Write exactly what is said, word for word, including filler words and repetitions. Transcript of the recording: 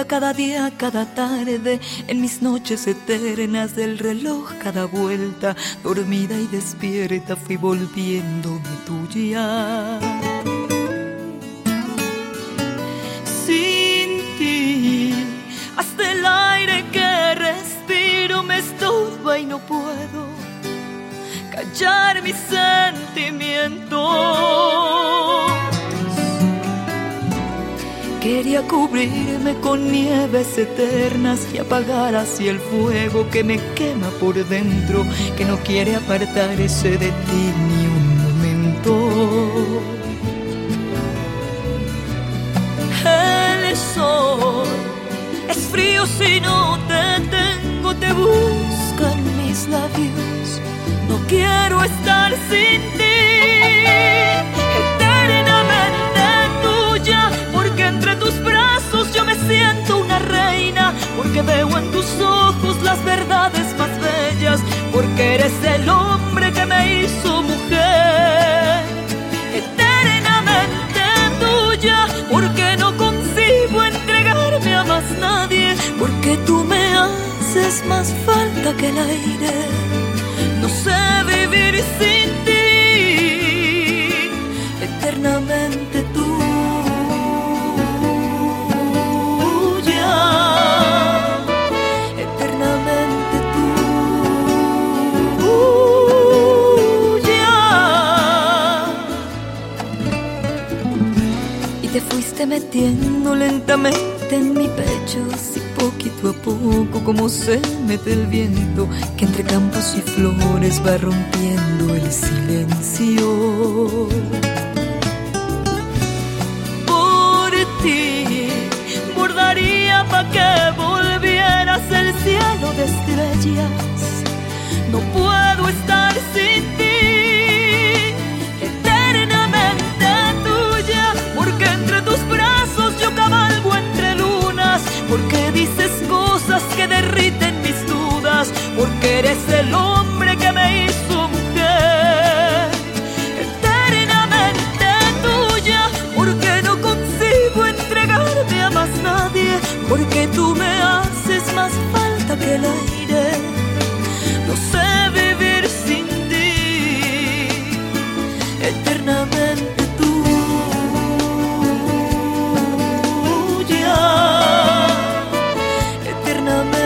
tuya cada día, cada tarde, en mis noches eternas del reloj, cada vuelta, dormida y despierta, fui volviéndome tuya. Sin ti, hasta el aire que respiro me estorba y no puedo callar mis sentimientos. Quería cubrirme con nieves eternas y apagar así el fuego que me quema por dentro, que no quiere apartarse de ti ni un momento. El sol es frío si no te tengo, te busca en mis labios. No quiero estar sin ti, eternamente tuya, porque entre tus brazos yo me siento una reina, porque veo en tus ojos las verdades más bellas, porque eres el hombre que me hizo mujer. Eternamente tuya, porque no concibo entregarme a más nadie, porque tú me haces más falta que el aire. No sé vivir sin ti, eternamente tuya, eternamente tuya. Y te fuiste metiendo lentamente en mi pecho, así poquito a poco, como se mete el viento que entre campos y flores va rompiendo el silencio. Por ti bordaría pa' que volvieras el cielo de estrellas. No puedo estar sin ti, eternamente tuya, porque entre tus brazos yo cabalgo entre lunas, porque dices cosas que derriten mis dudas, porque eres el hombre que me hizo mujer. Eternamente tuya, porque no concibo entregarme a más nadie, porque tú me haces más falta que el aire. No sé vivir sin ti, eternamente tuya, eternamente.